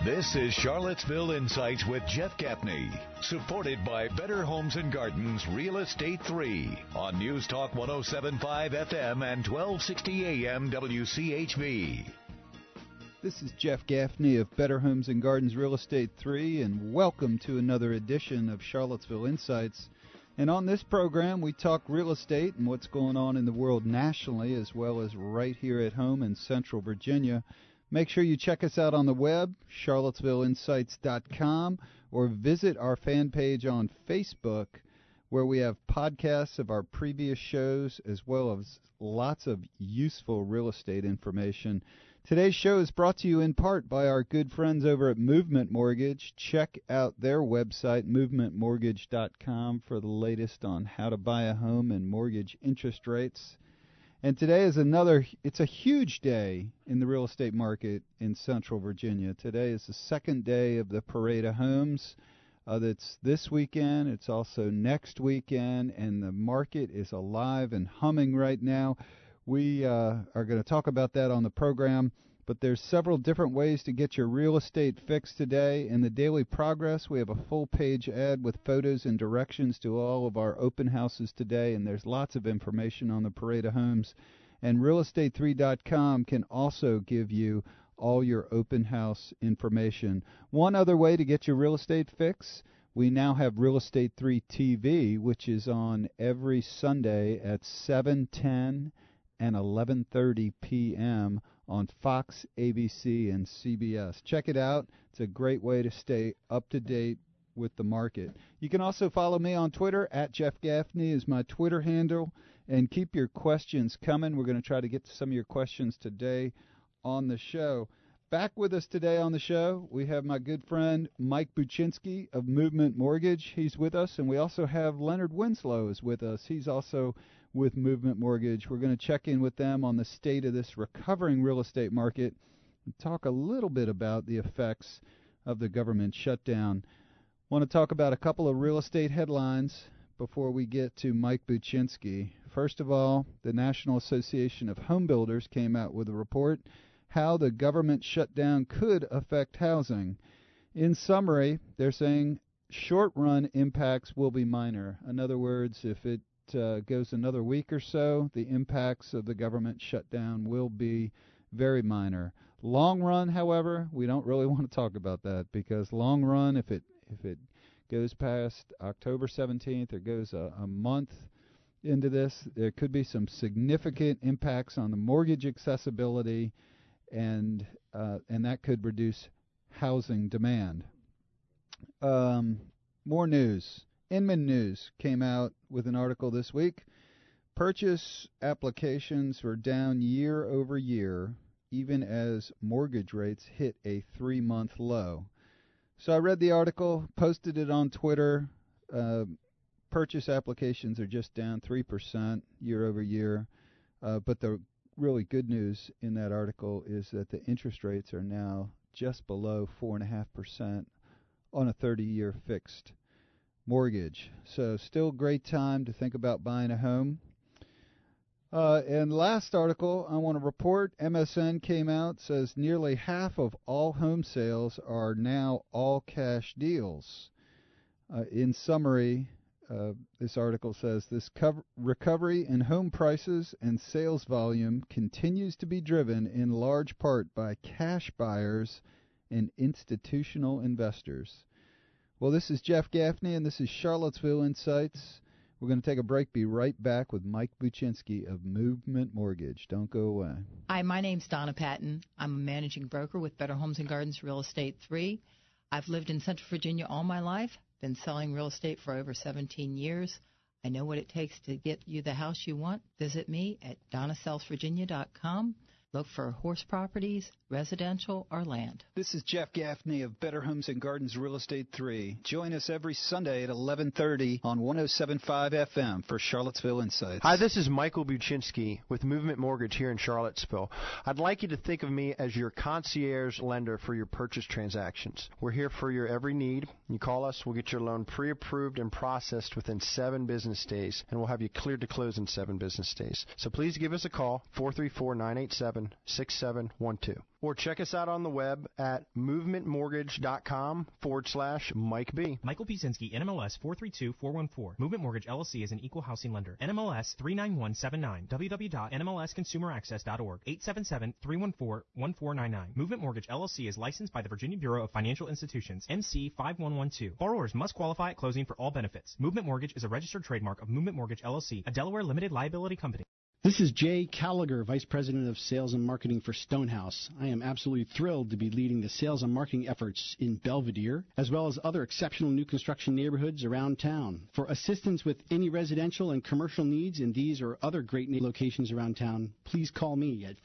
This is Charlottesville Insights with Jeff Gaffney, supported by Better Homes and Gardens Real Estate 3 on News Talk 107.5 FM and 1260 AM WCHV. This is Jeff Gaffney of Better Homes and Gardens Real Estate 3, and welcome to another edition of Charlottesville Insights. And on this program, we talk real estate and what's going on in the world nationally, as well as right here at home in Central Virginia. Make sure you check us out on the web, charlottesvilleinsights.com, or visit our fan page on Facebook, where we have podcasts of our previous shows, as well as lots of useful real estate information. Today's show is brought to you in part by our good friends over at Movement Mortgage. Check out their website, movementmortgage.com, for the latest on how to buy a home and mortgage interest rates. And today is it's a huge day in the real estate market in Central Virginia. Today is the second day of the Parade of Homes. That's this weekend. It's also next weekend, and the market is alive and humming right now. We are going to talk about that on the program, but there's several different ways to get your real estate fixed today. In the Daily Progress, we have a full-page ad with photos and directions to all of our open houses today, and there's lots of information on the Parade of Homes. And realestate3.com can also give you all your open house information. One other way to get your real estate fix, we now have Real Estate 3 TV, which is on every Sunday at 7:10 and 11:30 p.m. on Fox, ABC, and CBS. Check it out. It's a great way to stay up to date with the market. You can also follow me on Twitter. At Jeff Gaffney is my Twitter handle. And keep your questions coming. We're going to try to get to some of your questions today on the show. Back with us today on the show, we have my good friend Mike Buczynski of Movement Mortgage. He's with us, and we also have Leonard Winslow is with us. He's also with Movement Mortgage. We're going to check in with them on the state of this recovering real estate market and talk a little bit about the effects of the government shutdown. Want to talk about a couple of real estate headlines before we get to Mike Buczynski. First of all, the National Association of Home Builders came out with a report how the government shutdown could affect housing. In summary, they're saying short-run impacts will be minor. In other words, if it goes another week or so, the impacts of the government shutdown will be very minor. Long run, however, we don't really want to talk about that, because long run, if it goes past October 17th or goes a month into this, there could be some significant impacts on the mortgage accessibility, and that could reduce housing demand. More news. Inman News came out with an article this week. Purchase applications were down year over year, even as mortgage rates hit a 3-month low. So I read the article, posted it on Twitter. Purchase applications are just down 3% year over year, but the really good news in that article is that the interest rates are now just below 4.5% on a 30-year fixed mortgage. So still a great time to think about buying a home. And last article I want to report, MSN came out, says nearly half of all home sales are now all cash deals. In summary, this article says this recovery in home prices and sales volume continues to be driven in large part by cash buyers and institutional investors. Well, this is Jeff Gaffney, and this is Charlottesville Insights. We're going to take a break, be right back with Mike Buczynski of Movement Mortgage. Don't go away. Hi, my name's Donna Patton. I'm a managing broker with Better Homes and Gardens Real Estate 3. I've lived in Central Virginia all my life, been selling real estate for over 17 years. I know what it takes to get you the house you want. Visit me at DonnaSellsVirginia.com. Look for horse properties, residential, or land. This is Jeff Gaffney of Better Homes and Gardens Real Estate 3. Join us every Sunday at 11:30 on 107.5 FM for Charlottesville Insights. Hi, this is Michael Buczynski with Movement Mortgage here in Charlottesville. I'd like you to think of me as your concierge lender for your purchase transactions. We're here for your every need. You call us, we'll get your loan pre-approved and processed within 7 business days, and we'll have you cleared to close in 7 business days. So please give us a call, 434-987 407-687-6712. Or check us out on the web at movementmortgage.com/Mike B. Michael Pizinski, NMLS 432414. Movement Mortgage LLC is an equal housing lender. NMLS 39179. www.nmlsconsumeraccess.org. 877-314-1499. Movement Mortgage LLC is licensed by the Virginia Bureau of Financial Institutions, NC 5112. Borrowers must qualify at closing for all benefits. Movement Mortgage is a registered trademark of Movement Mortgage LLC, a Delaware limited liability company. This is Jay Callagher, Vice President of Sales and Marketing for Stonehouse. I am absolutely thrilled to be leading the sales and marketing efforts in Belvedere, as well as other exceptional new construction neighborhoods around town. For assistance with any residential and commercial needs in these or other great locations around town, please call me at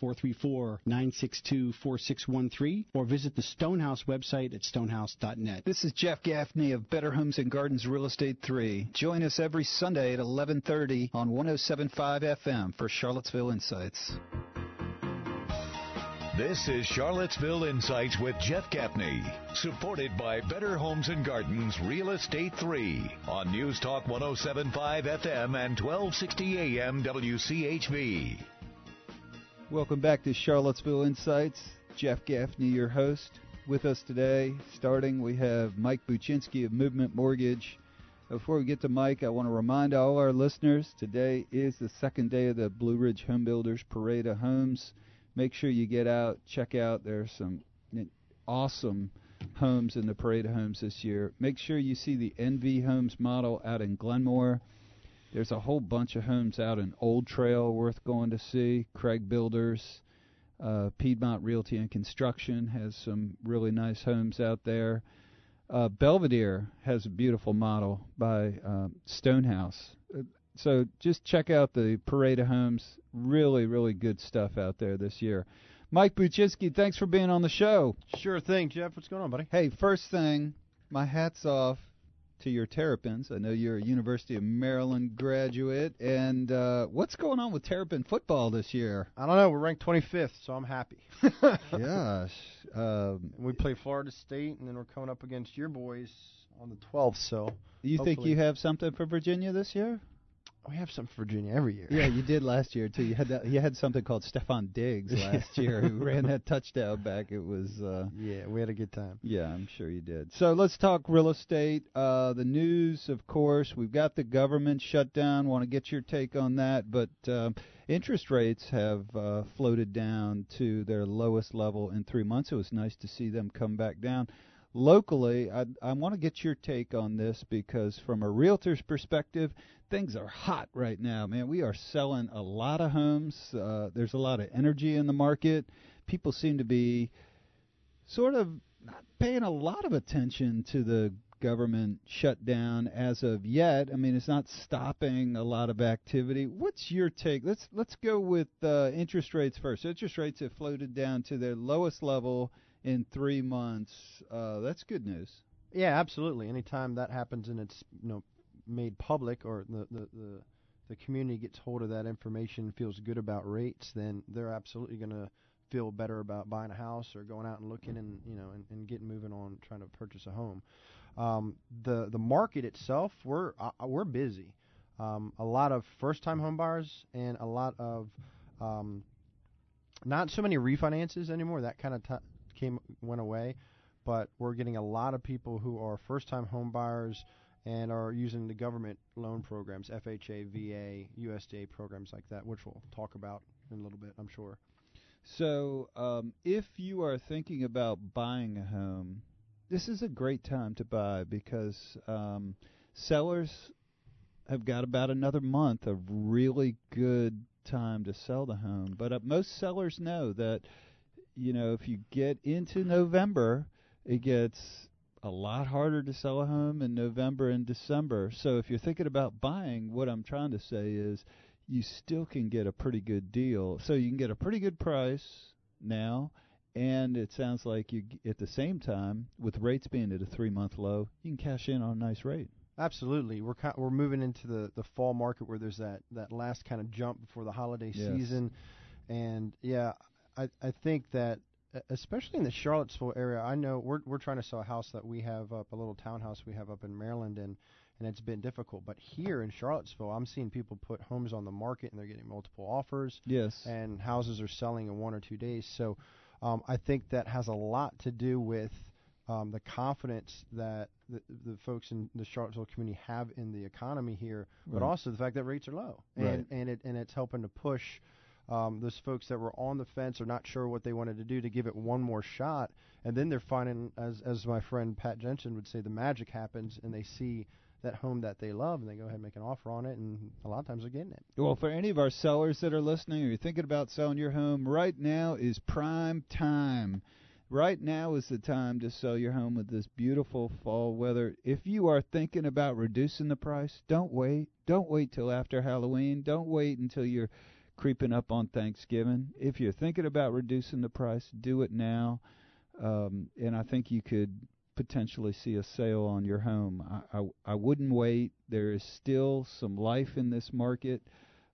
434-962-4613 or visit the Stonehouse website at stonehouse.net. This is Jeff Gaffney of Better Homes and Gardens Real Estate 3. Join us every Sunday at 11:30 on 107.5 FM for Charlottesville Insights. This is Charlottesville Insights with Jeff Gaffney, supported by Better Homes and Gardens Real Estate 3 on News Talk 107.5 FM and 1260 AM WCHV. Welcome back to Charlottesville Insights. Jeff Gaffney, your host. With us today, starting, we have Mike Buczynski of Movement Mortgage. Before we get to Mike, I want to remind all our listeners, today is the second day of the Blue Ridge Home Builders Parade of Homes. Make sure you get out, check out. There's some awesome homes in the Parade of Homes this year. Make sure you see the NV Homes model out in Glenmore. There's a whole bunch of homes out in Old Trail worth going to see. Craig Builders, Piedmont Realty and Construction has some really nice homes out there. Belvedere has a beautiful model by Stonehouse. So just check out the Parade of Homes. Really, really good stuff out there this year. Mike Buczynski, thanks for being on the show. Sure thing, Jeff. What's going on, buddy? Hey, first thing, my hat's off to your Terrapins. I know you're a University of Maryland graduate. And what's going on with Terrapin football this year? I don't know. We're ranked 25th, so I'm happy. Gosh. We play Florida State, and then we're coming up against your boys on the 12th. So you think you have something for Virginia this year? We have something for Virginia every year. Yeah, you did last year too. You had something called Stephon Diggs last year who ran that touchdown back. It was yeah, we had a good time. Yeah, I'm sure you did. So let's talk real estate. The news, of course, we've got the government shutdown. Want to get your take on that, but interest rates have floated down to their lowest level in 3 months. It was nice to see them come back down. Locally, I want to get your take on this because from a realtor's perspective, things are hot right now, man. We are selling a lot of homes. There's a lot of energy in the market. People seem to be sort of not paying a lot of attention to the government shutdown as of yet. I mean, it's not stopping a lot of activity. What's your take? Let's go with interest rates first. Interest rates have floated down to their lowest level in 3 months. That's good news. Yeah, absolutely. Anytime that happens and it's made public, or the community gets hold of that information, feels good about rates, then they're absolutely going to feel better about buying a house or going out and looking and and getting moving on trying to purchase a home. The market itself, we're busy. A lot of first-time home buyers and a lot of not so many refinances anymore. That kind of went away, but we're getting a lot of people who are first-time home buyers and are using the government loan programs, FHA, VA, USDA programs like that, which we'll talk about in a little bit, I'm sure. So if you are thinking about buying a home, this is a great time to buy because sellers have got about another month of really good time to sell the home. But most sellers know that if you get into November, it gets a lot harder to sell a home in November and December. So if you're thinking about buying, what I'm trying to say is you still can get a pretty good deal. So you can get a pretty good price now, and it sounds like you at the same time, with rates being at a 3-month low, you can cash in on a nice rate. Absolutely. We're moving into the fall market where there's that last kind of jump before the holiday season. And yeah, I think that especially in the Charlottesville area, I know we're trying to sell a house that we have up, a little townhouse we have up in Maryland, and and it's been difficult. But here in Charlottesville, I'm seeing people put homes on the market, and they're getting multiple offers. Yes. And houses are selling in 1 or 2 days. So I think that has a lot to do with the confidence that the folks in the Charlottesville community have in the economy here, but also the fact that rates are low, and it's helping to push those folks that were on the fence or not sure what they wanted to do to give it one more shot, and then they're finding, as my friend Pat Jensen would say, the magic happens, and they see that home that they love, and they go ahead and make an offer on it, and a lot of times they're getting it. Well, for any of our sellers that are listening, or you're thinking about selling your home, right now is prime time. Right now is the time to sell your home with this beautiful fall weather. If you are thinking about reducing the price, don't wait. Don't wait till after Halloween. Don't wait until you're creeping up on Thanksgiving. If you're thinking about reducing the price, do it now. And I think you could potentially see a sale on your home. I wouldn't wait. There is still some life in this market.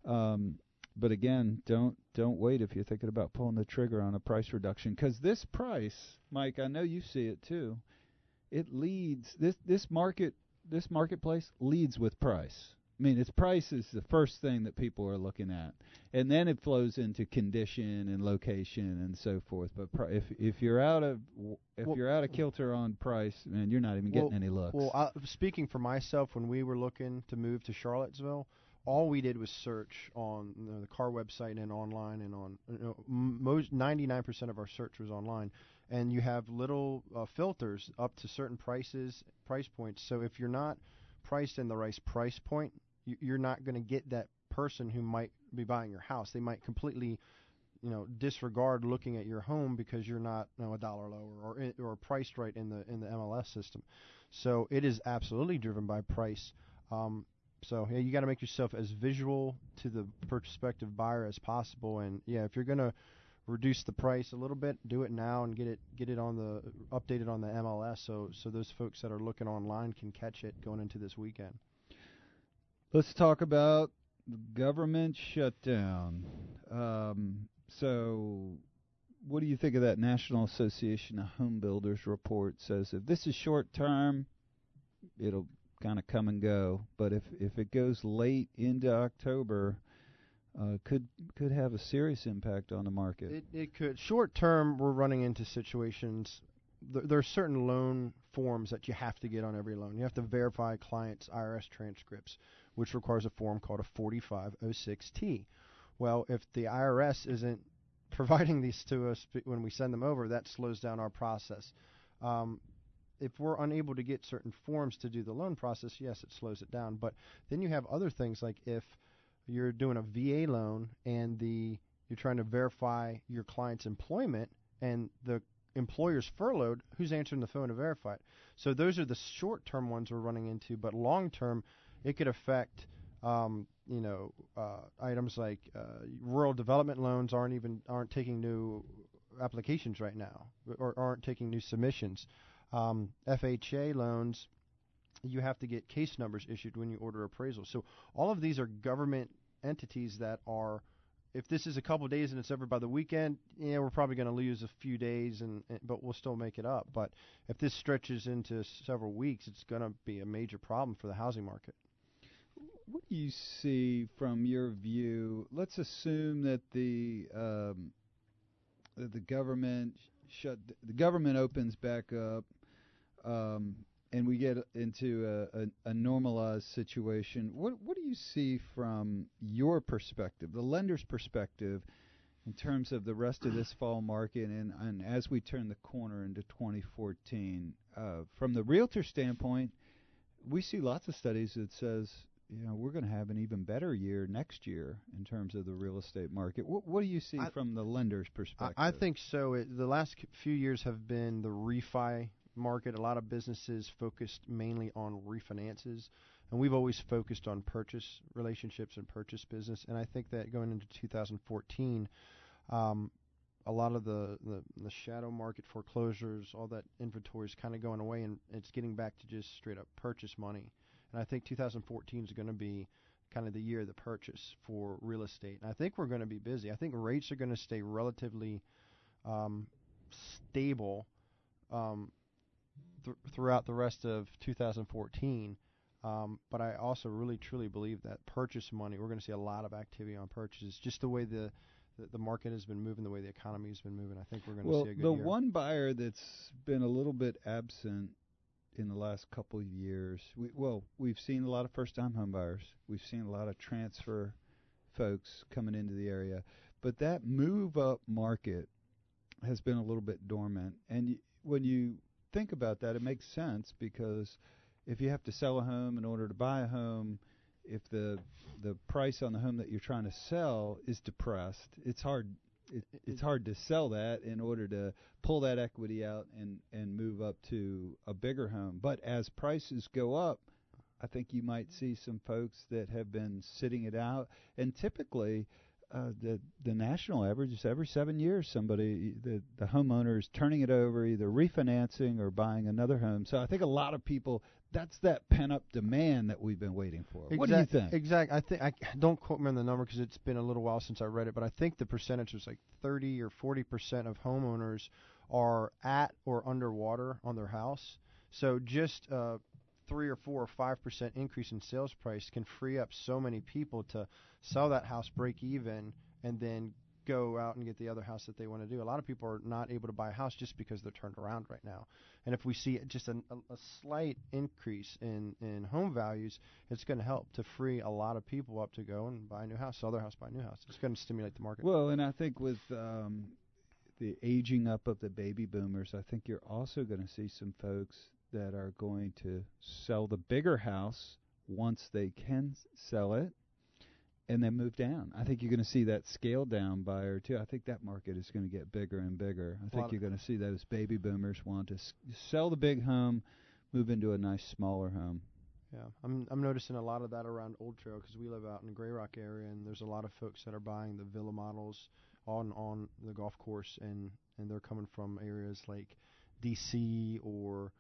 But again, don't wait if you're thinking about pulling the trigger on a price reduction, because this price, Mike, I know you see it too. It leads this marketplace leads with price. I mean, its price is the first thing that people are looking at, and then it flows into condition and location and so forth. But if you're out of kilter on price, man, you're not even getting any looks. Well, speaking for myself, when we were looking to move to Charlottesville, all we did was search on the car website and online, and on most 99% of our search was online. And you have little filters up to certain price points. So if you're not priced in the right price point, you're not going to get that person who might be buying your house. They might completely, disregard looking at your home because you're not $1 lower or priced right in the MLS system. So it is absolutely driven by price. So yeah, you got to make yourself as visual to the prospective buyer as possible. And yeah, if you're going to reduce the price a little bit, do it now and get it updated on the MLS so those folks that are looking online can catch it going into this weekend. Let's talk about the government shutdown. So what do you think of that National Association of Home Builders report? Says if this is short term, it'll kind of come and go, but if it goes late into October, could have a serious impact on the market. It could. Short term, we're running into situations. There are certain loan forms that you have to get on every loan. You have to verify clients' IRS transcripts, which requires a form called a 4506T. Well, if the IRS isn't providing these to us when we send them over, that slows down our process. If we're unable to get certain forms to do the loan process, yes, it slows it down. But then you have other things, like if you're doing a VA loan and you're trying to verify your client's employment and the employer's furloughed, who's answering the phone to verify it? So those are the short-term ones we're running into. But long-term, it could affect items like rural development loans aren't taking new applications right now, or aren't taking new submissions. FHA loans, you have to get case numbers issued when you order appraisal. So all of these are government entities that are, if this is a couple of days and it's over by the weekend, we're probably going to lose a few days, but we'll still make it up. But if this stretches into several weeks, it's going to be a major problem for the housing market. What do you see from your view? Let's assume that the government the government opens back up, and we get into a normalized situation. What do you see from your perspective, the lender's perspective, in terms of the rest of this fall market and as we turn the corner into 2014? From the realtor standpoint, we see lots of studies that says, we're going to have an even better year next year in terms of the real estate market. What do you see from the lender's perspective? I think so. The last few years have been the refi market. A lot of businesses focused mainly on refinances, and we've always focused on purchase relationships and purchase business. And I think that going into 2014, a lot of the shadow market foreclosures, all that inventory is kind of going away, and it's getting back to just straight up purchase money. And I think 2014 is going to be kind of the year of the purchase for real estate. And I think we're going to be busy. I think rates are going to stay relatively stable throughout the rest of 2014. But I also really, truly believe that purchase money, we're going to see a lot of activity on purchases. Just the way the market has been moving, the way the economy has been moving, I think we're going to see a good year. Well, the one buyer that's been a little bit absent in the last couple of years, we've seen a lot of first-time home buyers. We've seen a lot of transfer folks coming into the area. But that move-up market has been a little bit dormant. And when you think about that, it makes sense, because if you have to sell a home in order to buy a home, if the price on the home that you're trying to sell is depressed, it's hard to sell that in order to pull that equity out and move up to a bigger home. But as prices go up, I think you might see some folks that have been sitting it out. And typically, the national average is every 7 years the homeowner is turning it over, either refinancing or buying another home. So I think a lot of people, that's that pent-up demand that we've been waiting for. What do you think? Exactly. I don't quote me on the number because it's been a little while since I read it, but I think the percentage was like 30 or 40% of homeowners are at or underwater on their house. So just 3 or 4 or 5% increase in sales price can free up so many people to sell that house, break even, and then go out and get the other house that they want to do. A lot of people are not able to buy a house just because they're turned around right now. And if we see just a slight increase in home values, it's going to help to free a lot of people up to go and buy a new house, sell their house, buy a new house. It's going to stimulate the market. Well, and I think with the aging up of the baby boomers, I think you're also going to see some folks that are going to sell the bigger house once they can sell it and then move down. I think you're going to see that scale down buyer too. I think that market is going to get bigger and bigger. I think you're going to see those baby boomers want to sell the big home, move into a nice smaller home. Yeah, I'm noticing a lot of that around Old Trail because we live out in the Grey Rock area, and there's a lot of folks that are buying the villa models on the golf course, and they're coming from areas like D.C. or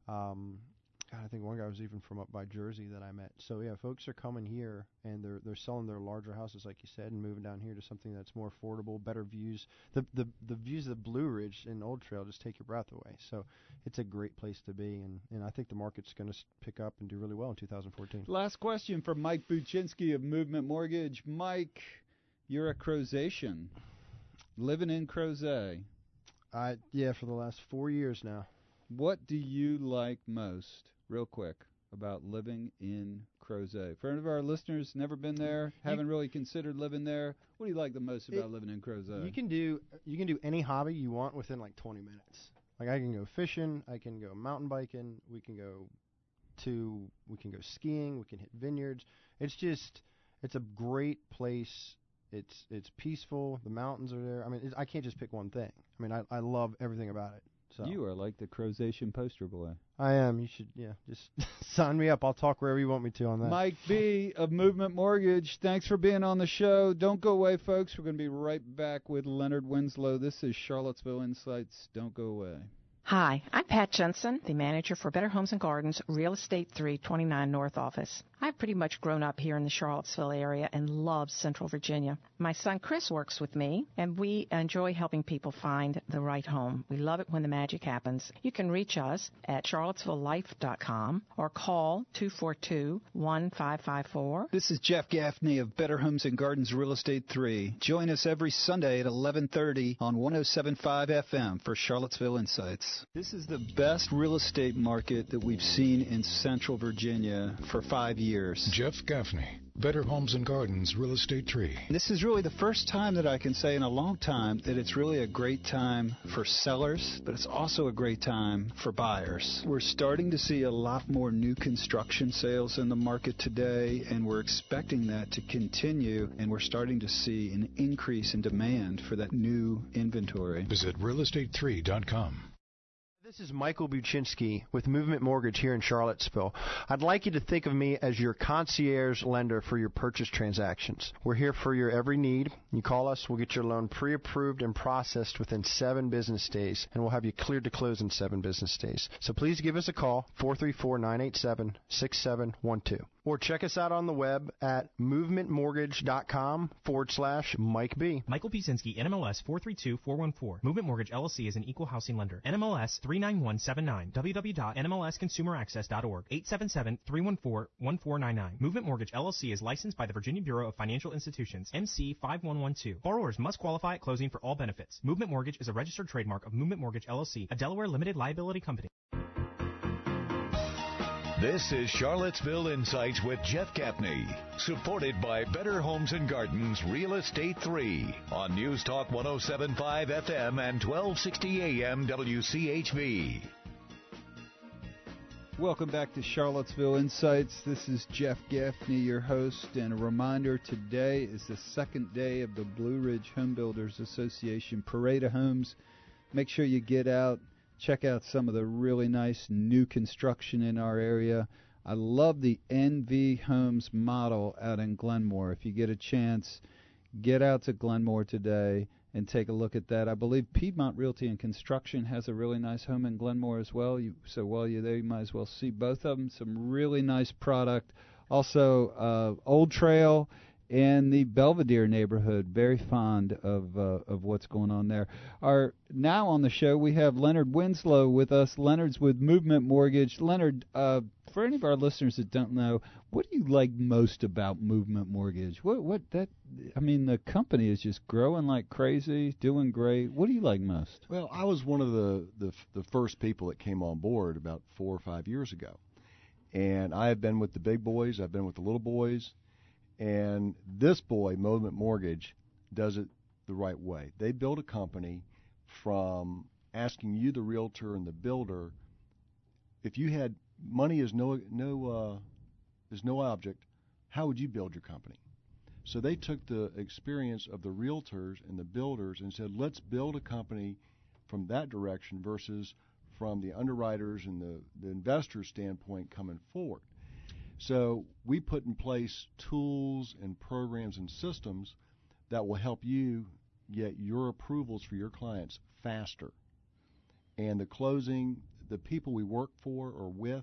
I think one guy was even from up by Jersey that I met. So yeah, folks are coming here and they're selling their larger houses, like you said, and moving down here to something that's more affordable, better views. The views of the Blue Ridge in Old Trail just take your breath away. So it's a great place to be, and I think the market's going to pick up and do really well in 2014. Last question from Mike Buczynski of Movement Mortgage. Mike, you're a Crozatian, living in Crozet. Yeah, for the last 4 years now. What do you like most, real quick, about living in Crozet? For any of our listeners never been there, haven't really considered living there, what do you like the most about living in Crozet? You can do any hobby you want within like 20 minutes. Like I can go fishing, I can go mountain biking, we can go skiing, we can hit vineyards. It's a great place. It's peaceful. The mountains are there. I mean, I can't just pick one thing. I mean, I love everything about it. So. You are like the Crozatian poster boy. I am. You should, just sign me up. I'll talk wherever you want me to on that. Mike B. of Movement Mortgage, thanks for being on the show. Don't go away, folks. We're going to be right back with Leonard Winslow. This is Charlottesville Insights. Don't go away. Hi, I'm Pat Jensen, the manager for Better Homes and Gardens Real Estate 329 North Office. I've pretty much grown up here in the Charlottesville area and love Central Virginia. My son Chris works with me, and we enjoy helping people find the right home. We love it when the magic happens. You can reach us at charlottesvillelife.com or call 242-1554. This is Jeff Gaffney of Better Homes and Gardens Real Estate 3. Join us every Sunday at 11:30 on 107.5 FM for Charlottesville Insights. This is the best real estate market that we've seen in Central Virginia for 5 years. Jeff Gaffney, Better Homes and Gardens Real Estate 3. This is really the first time that I can say in a long time that it's really a great time for sellers, but it's also a great time for buyers. We're starting to see a lot more new construction sales in the market today, and we're expecting that to continue, and we're starting to see an increase in demand for that new inventory. Visit realestate3.com. This is Michael Buczynski with Movement Mortgage here in Charlottesville. I'd like you to think of me as your concierge lender for your purchase transactions. We're here for your every need. You call us, we'll get your loan pre-approved and processed within 7 business days, and we'll have you cleared to close in 7 business days. So please give us a call, 434-987-6712. or check us out on the web at movementmortgage.com/Mike B. Michael Pisinski, NMLS 432414. Movement Mortgage LLC is an equal housing lender. NMLS 39179. www.nmlsconsumeraccess.org. 877-314-1499. Movement Mortgage LLC is licensed by the Virginia Bureau of Financial Institutions, MC 5112. Borrowers must qualify at closing for all benefits. Movement Mortgage is a registered trademark of Movement Mortgage LLC, a Delaware limited liability company. This is Charlottesville Insights with Jeff Capney, supported by Better Homes and Gardens Real Estate 3 on News Talk 107.5 FM and 1260 AM WCHV. Welcome back to Charlottesville Insights. This is Jeff Gaffney, your host, and a reminder, today is the second day of the Blue Ridge Home Builders Association Parade of Homes. Make sure you get out, check out some of the really nice new construction in our area. I love the NV Homes model out in Glenmore. If you get a chance, get out to Glenmore today and take a look at that. I believe Piedmont Realty and Construction has a really nice home in Glenmore as well. So while you're there, you might as well see both of them. Some really nice product. Also, Old Trail and the Belvedere neighborhood, very fond of what's going on there. Now on the show, we have Leonard Winslow with us. Leonard's with Movement Mortgage. Leonard, for any of our listeners that don't know, what do you like most about Movement Mortgage? The company is just growing like crazy, doing great. What do you like most? Well, I was one of the first people that came on board about 4 or 5 years ago. And I have been with the big boys, I've been with the little boys, and this boy, Movement Mortgage, does it the right way. They build a company from asking you, the realtor and the builder, if you had money is no object, how would you build your company? So they took the experience of the realtors and the builders and said, let's build a company from that direction versus from the underwriters and the investor standpoint coming forward. So we put in place tools and programs and systems that will help you get your approvals for your clients faster. And the closing, the people we work for or with,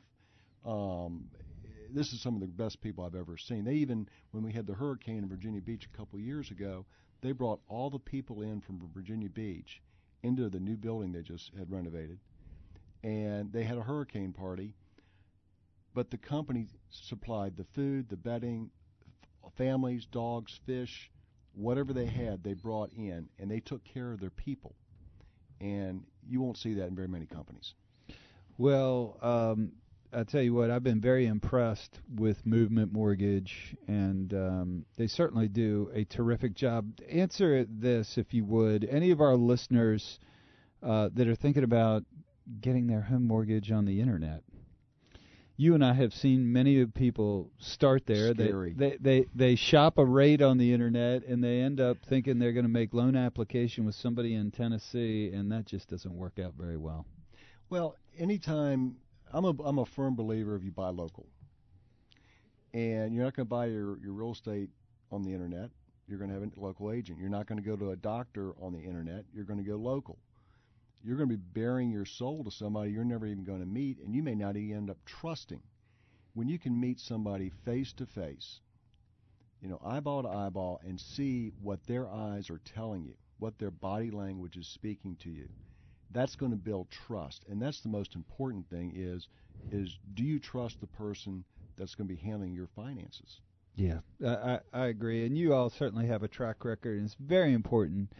this is some of the best people I've ever seen. They even, when we had the hurricane in Virginia Beach a couple of years ago, they brought all the people in from Virginia Beach into the new building they just had renovated. And they had a hurricane party. But the company supplied the food, the bedding, families, dogs, fish, whatever they had, they brought in, and they took care of their people. And you won't see that in very many companies. Well, I tell you what, I've been very impressed with Movement Mortgage, and they certainly do a terrific job. Answer this, if you would. Any of our listeners that are thinking about getting their home mortgage on the Internet, you and I have seen many people start there. Scary. They shop a rate on the Internet, and they end up thinking they're going to make loan application with somebody in Tennessee, and that just doesn't work out very well. Well, anytime, I'm a firm believer if you buy local. And you're not going to buy your real estate on the Internet. You're going to have a local agent. You're not going to go to a doctor on the Internet. You're going to go local. You're going to be bearing your soul to somebody you're never even going to meet, and you may not even end up trusting. When you can meet somebody face to face, eyeball to eyeball, and see what their eyes are telling you, what their body language is speaking to you, that's going to build trust. And that's the most important thing is do you trust the person that's going to be handling your finances? Yeah, I agree. And you all certainly have a track record, and it's very important,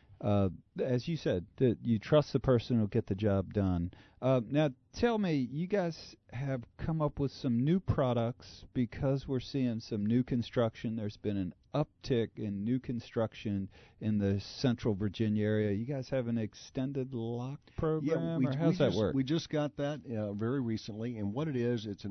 as you said, that you trust the person who will get the job done. Now, tell me, you guys have come up with some new products because we're seeing some new construction. There's been an uptick in new construction in the central Virginia area. You guys have an extended lock program, or how's that work? We just got that very recently, and what it is, it's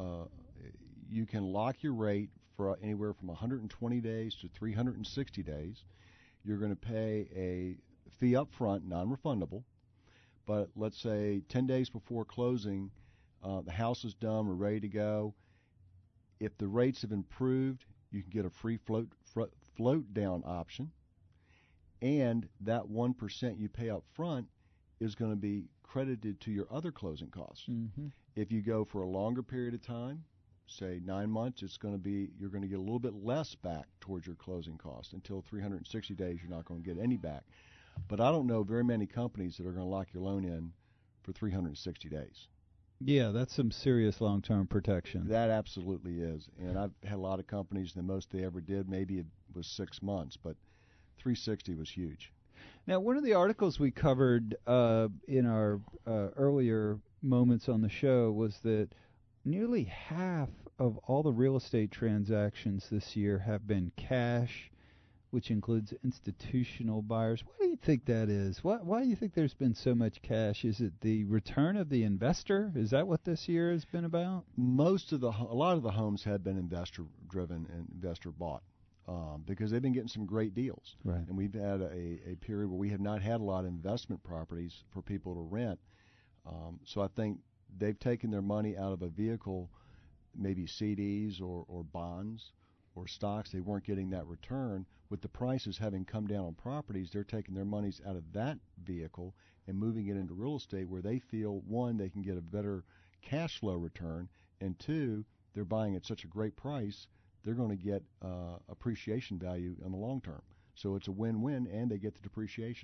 you can lock your rate for anywhere from 120 days to 360 days. You're going to pay a fee up front, non-refundable, but let's say 10 days before closing, the house is done, we're ready to go. If the rates have improved, you can get a free float down option, and that 1% you pay up front is going to be credited to your other closing costs. Mm-hmm. If you go for a longer period of time, say 9 months, you're going to get a little bit less back towards your closing cost. Until 360 days, you're not going to get any back. But I don't know very many companies that are going to lock your loan in for 360 days. Yeah, that's some serious long-term protection. That absolutely is. And I've had a lot of companies, the most they ever did maybe it was 6 months, but 360 was huge. Now, one of the articles we covered in our earlier moments on the show was that nearly half of all the real estate transactions this year have been cash, which includes institutional buyers. Why do you think that is? Why do you think there's been so much cash? Is it the return of the investor? Is that what this year has been about? A lot of the homes have been investor-driven and investor-bought because they've been getting some great deals. Right. And we've had a period where we have not had a lot of investment properties for people to rent. So I think they've taken their money out of a vehicle, maybe CDs or bonds or stocks. They weren't getting that return. With the prices having come down on properties, they're taking their monies out of that vehicle and moving it into real estate where they feel, one, they can get a better cash flow return, and two, they're buying at such a great price, they're going to get appreciation value in the long term. So it's a win-win, and they get the depreciation.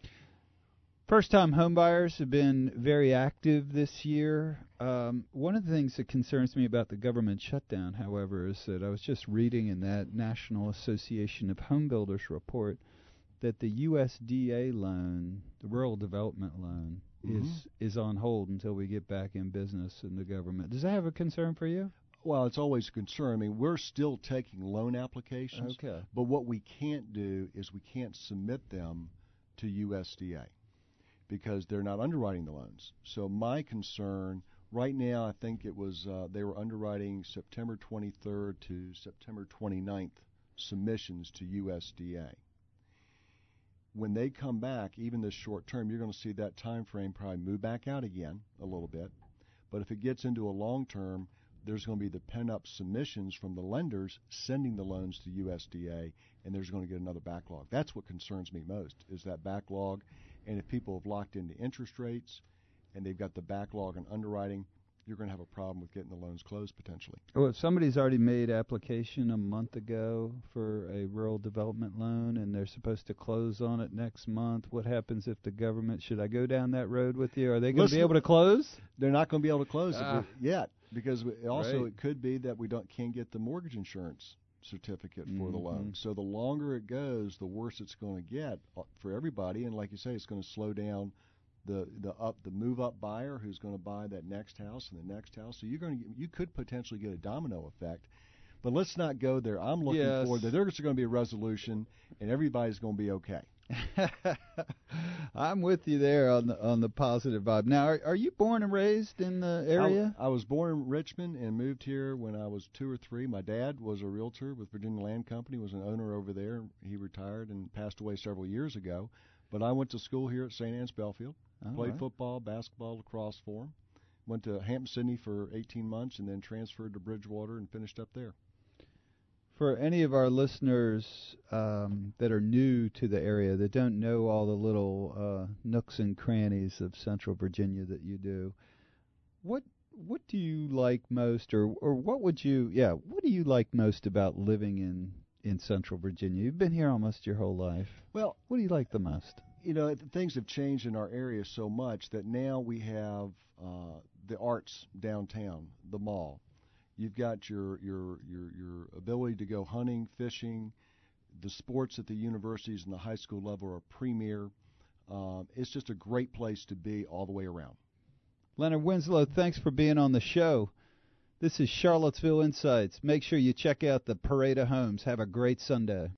First-time homebuyers have been very active this year. One of the things that concerns me about the government shutdown, however, is that I was just reading in that National Association of Home Builders report that the USDA loan, the Rural Development Loan, is on hold until we get back in business in the government. Does that have a concern for you? Well, it's always a concern. I mean, we're still taking loan applications, okay, but what we can't do is we can't submit them to USDA, because they're not underwriting the loans. So my concern right now, I think it was they were underwriting September 23rd to September 29th submissions to USDA. When they come back, even this short term, you're going to see that time frame probably move back out again a little bit. But if it gets into a long term, there's going to be the pent-up submissions from the lenders sending the loans to USDA, and there's going to get another backlog. That's what concerns me most, is that backlog. And if people have locked into interest rates and they've got the backlog in underwriting, you're going to have a problem with getting the loans closed potentially. Well, if somebody's already made application a month ago for a rural development loan and they're supposed to close on it next month, what happens if the government, should I go down that road with you? Are they going to be able to close? They're not going to be able to close yet, because also right. It could be that we can't get the mortgage insurance certificate for the loan. So the longer it goes, the worse it's going to get for everybody. And like you say, it's going to slow down the move up buyer who's going to buy that next house and the next house. So you could potentially get a domino effect. But let's not go there. I'm looking for that there's going to be a resolution and everybody's going to be okay. I'm with you there on the positive vibe. Now, are you born and raised in the area? I was born in Richmond and moved here when I was 2 or 3. My dad was a realtor with Virginia Land Company, was an owner over there. He retired and passed away several years ago. But I went to school here at St. Anne's Belfield, played football, basketball, lacrosse for him. Went to Hampton-Sydney for 18 months and then transferred to Bridgewater and finished up there. For any of our listeners that are new to the area, that don't know all the little nooks and crannies of Central Virginia that you do, what do you like most, or what do you like most about living in Central Virginia? You've been here almost your whole life. Well, what do you like the most? You know, things have changed in our area so much that now we have the arts downtown, the mall. You've got your ability to go hunting, fishing. The sports at the universities and the high school level are premier. It's just a great place to be all the way around. Leonard Winslow, thanks for being on the show. This is Charlottesville Insights. Make sure you check out the Parade of Homes. Have a great Sunday.